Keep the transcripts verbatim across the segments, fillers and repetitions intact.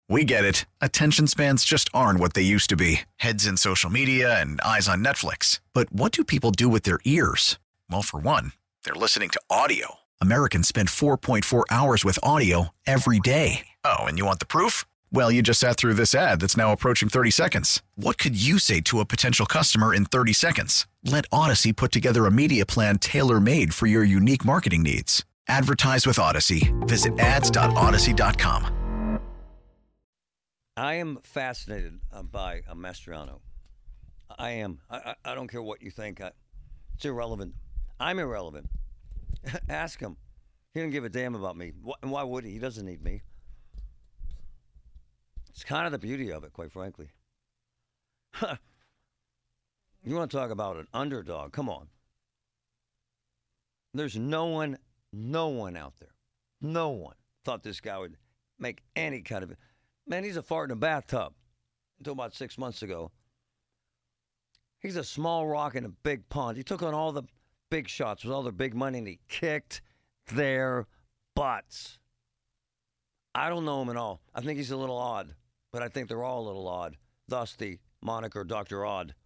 We get it. Attention spans just aren't what they used to be. Heads in social media and eyes on Netflix. But what do people do with their ears? Well, for one, they're listening to audio. Americans spend four point four hours with audio every day. Oh, and you want the proof? Well, you just sat through this ad that's now approaching thirty seconds. What could you say to a potential customer in thirty seconds? Let Odyssey put together a media plan tailor-made for your unique marketing needs. Advertise with Odyssey. Visit ads dot odyssey dot com. I am fascinated uh, by uh, Mastriano. I am. I, I, I don't care what you think. I, it's irrelevant. I'm irrelevant. Ask him. He didn't give a damn about me. Wh- and why would he? He doesn't need me. It's kind of the beauty of it, quite frankly. You want to talk about an underdog? Come on. There's no one, no one out there, no one thought this guy would make any kind of... Man, he's a fart in a bathtub. Until about six months ago. He's a small rock in a big pond. He took on all the big shots with all their big money, and he kicked their butts. I don't know him at all. I think he's a little odd, but I think they're all a little odd. Thus the moniker Doctor Odd.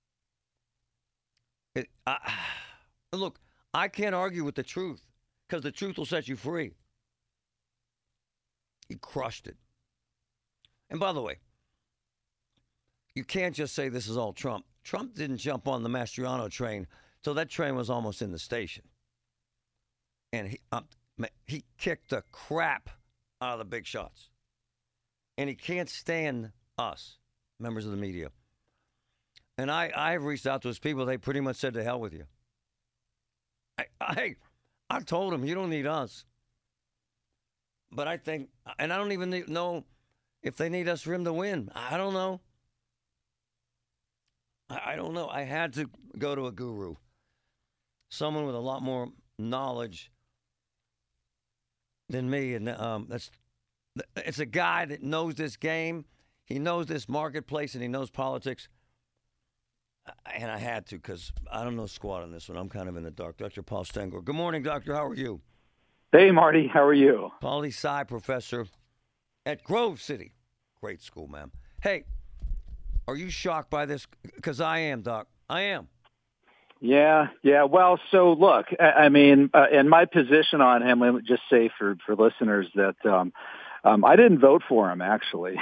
It, I, look, I can't argue with the truth because the truth will set you free. He crushed it. And by the way, you can't just say this is all Trump. Trump didn't jump on the Mastriano train till that train was almost in the station. And he um, he kicked the crap out of the big shots. And he can't stand us, members of the media. And I, I've reached out to his people. They pretty much said, to hell with you. I, I, I told him, you don't need us. But I think, and I don't even need, know if they need us for him to win. I don't know. I, I don't know. I had to go to a guru. Someone with a lot more knowledge than me. And um, that's it's a guy that knows this game. He knows this marketplace, and he knows politics. And I had to because I don't know squat on this one. I'm kind of in the dark. Doctor Paul Stengler. Good morning, doctor. How are you? Hey, Marty. How are you? Poli-sci professor at Grove City. Great school, man. Hey, are you shocked by this? Because I am, Doc. I am. Yeah, yeah. Well, so look, I, I mean, uh, in my position on him, let me just say for, for listeners that um, um, I didn't vote for him, actually.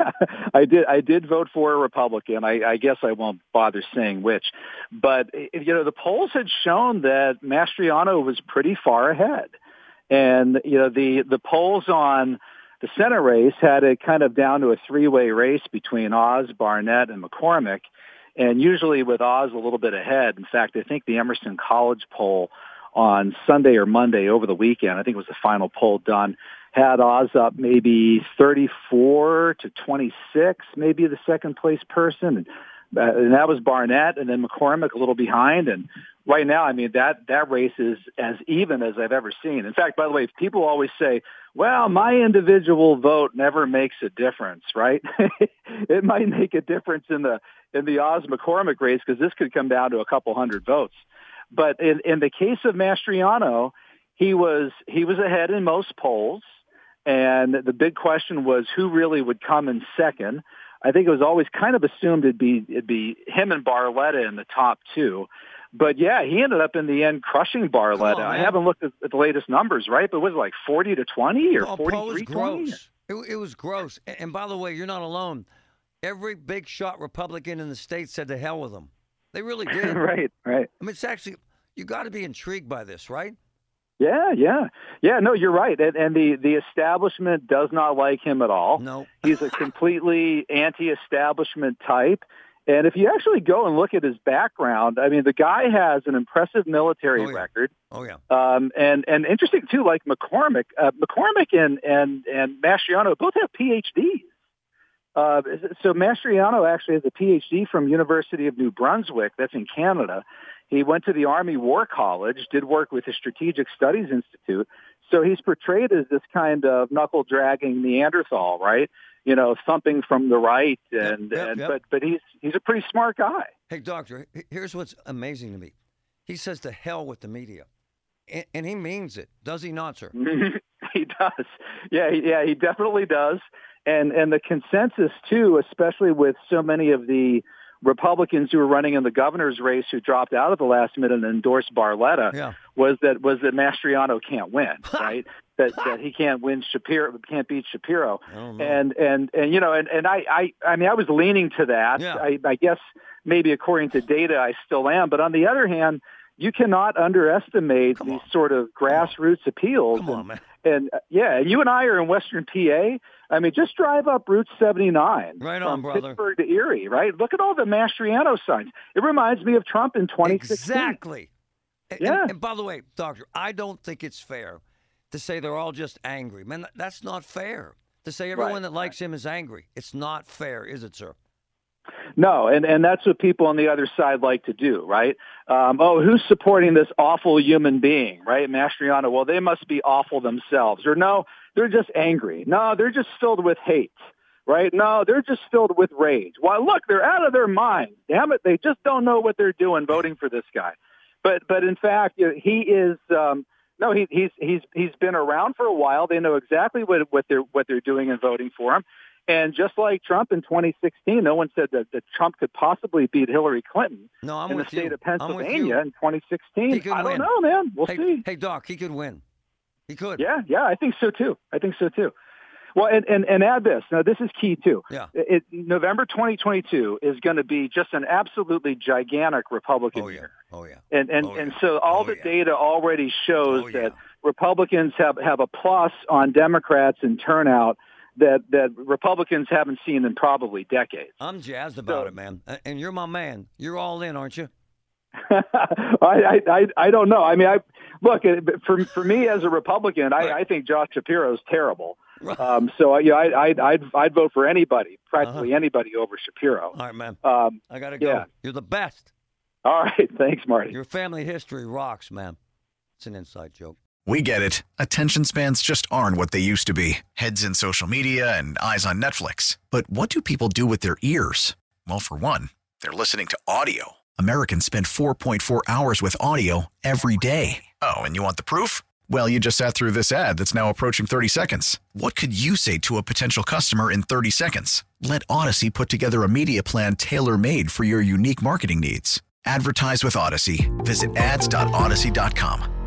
I did I did vote for a Republican. I, I guess I won't bother saying which. But, you know, the polls had shown that Mastriano was pretty far ahead. And, you know, the, the polls on the Senate race had it kind of down to a three-way race between Oz, Barnett, and McCormick. And usually with Oz a little bit ahead. In fact, I think the Emerson College poll on Sunday or Monday over the weekend, I think it was the final poll done, had Oz up maybe thirty-four to twenty-six, maybe the second place person. And, uh, and that was Barnett, and then McCormick a little behind. And right now, I mean, that, that race is as even as I've ever seen. In fact, by the way, people always say, well, my individual vote never makes a difference, right? It might make a difference in the in the Oz McCormick race because this could come down to a couple hundred votes. But in, in the case of Mastriano, he was he was ahead in most polls, and the big question was who really would come in second. I think it was always kind of assumed it'd be it'd be him and Barletta in the top two. But, yeah, he ended up in the end crushing Barletta. On, I haven't looked at, at the latest numbers, right? But was it like forty to twenty or oh, forty-three twenty? It, it was gross. And, and by the way, you're not alone. Every big shot Republican in the state said to hell with him. They really did. Right, right. I mean, it's actually, you got to be intrigued by this, right? Yeah, yeah. Yeah, no, you're right. And, and the, the establishment does not like him at all. No. He's a completely anti-establishment type. And if you actually go and look at his background, I mean, the guy has an impressive military oh, yeah. record. Oh, yeah. Um, and, and interesting, too, like McCormick. Uh, McCormick and, and, and Mastriano both have P H Ds. Uh, so Mastriano actually has a P H D from University of New Brunswick. That's in Canada. He went to the Army War College, did work with the Strategic Studies Institute. So he's portrayed as this kind of knuckle-dragging Neanderthal, right? You know, thumping from the right, and, yep, yep, and yep. but but he's he's a pretty smart guy. Hey, doctor, here's what's amazing to me. He says to hell with the media, and, and he means it. Does he not, sir? He does. Yeah, he, yeah, he definitely does. And and the consensus, too, especially with so many of the Republicans who were running in the governor's race who dropped out at the last minute and endorsed Barletta, yeah. was that was that Mastriano can't win, right? that that he can't win Shapiro, can't beat Shapiro. And and and you know, and, and I, I I mean I was leaning to that. Yeah. I, I guess maybe according to data I still am. But on the other hand, you cannot underestimate Come these on. sort of grassroots appeals. Come on, and, man. and uh, yeah, you and I are in Western P A. I mean, just drive up Route seventy-nine Right from on, brother. Pittsburgh to Erie, right? Look at all the Mastriano signs. It reminds me of Trump in twenty sixteen. Exactly. And- Yeah. And, and by the way, Doctor, I don't think it's fair to say they're all just angry. Man, that's not fair. To say everyone Right, that likes him is angry. It's not fair, is it, sir? No, and, and that's what people on the other side like to do, right? Um, oh, who's supporting this awful human being, right? Mastriano, well, they must be awful themselves. Or no, they're just angry. No, they're just filled with hate, right? No, they're just filled with rage. Well, look, they're out of their mind. Damn it, they just don't know what they're doing voting for this guy. But but in fact, you know, he is um, no, he, he's he's he's been around for a while. They know exactly what what they're what they're doing and voting for him. And just like Trump in twenty sixteen, no one said that, that Trump could possibly beat Hillary Clinton No, I'm in the with state you. of I'm with Pennsylvania you. in twenty sixteen. He could I don't win. know, man. We'll Hey, see. hey, Doc, he could win. He could. Yeah, yeah, I think so too. I think so too. Well, and, and, and add this. Now, this is key too. Yeah. It, November twenty twenty-two is going to be just an absolutely gigantic Republican Oh, yeah. year. Oh, yeah. And and, Oh, yeah. and so all Oh, the yeah. data already shows Oh, yeah. that Republicans have, have a plus on Democrats in turnout that, that Republicans haven't seen in probably decades. I'm jazzed about So- it, man. A- And you're my man. You're all in, aren't you? I, I I I don't know. I mean, I look it- for for me as a Republican, I, I think Josh Shapiro is terrible. Right. Um, so you know, I I'd, I'd I'd vote for anybody, practically Uh-huh. anybody over Shapiro. All right, man. Um, I got to go. yeah. You're the best. all right, thanks, Marty. Your family history rocks, man. It's an inside joke. We get it. Attention spans just aren't what they used to be. Heads in social media and eyes on Netflix. But what do people do with their ears? Well, for one, they're listening to audio. Americans spend four point four hours with audio every day. Oh, and you want the proof? Well, you just sat through this ad that's now approaching thirty seconds. What could you say to a potential customer in thirty seconds? Let Odyssey put together a media plan tailor-made for your unique marketing needs. Advertise with Odyssey. Visit ads dot odyssey dot com.